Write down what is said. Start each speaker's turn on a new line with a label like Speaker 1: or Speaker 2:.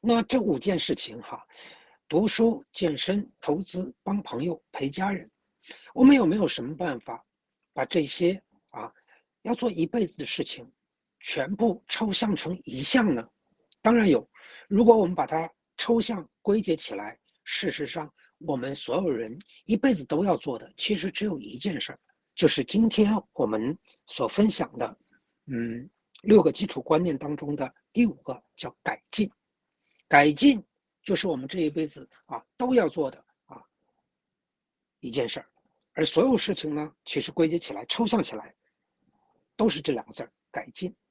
Speaker 1: 那这5件事情哈，读书、健身、投资、帮朋友、陪家人，我们有没有什么办法把这些啊要做一辈子的事情全部抽象成一项呢？当然有。如果我们把它抽象归结起来，事实上我们所有人一辈子都要做的，其实只有一件事儿，就是今天我们所分享的，6个基础观念当中的第5个叫改进。改进就是我们这一辈子都要做的一件事儿，而所有事情呢，其实归结起来、抽象起来，都是这2个字儿：改进。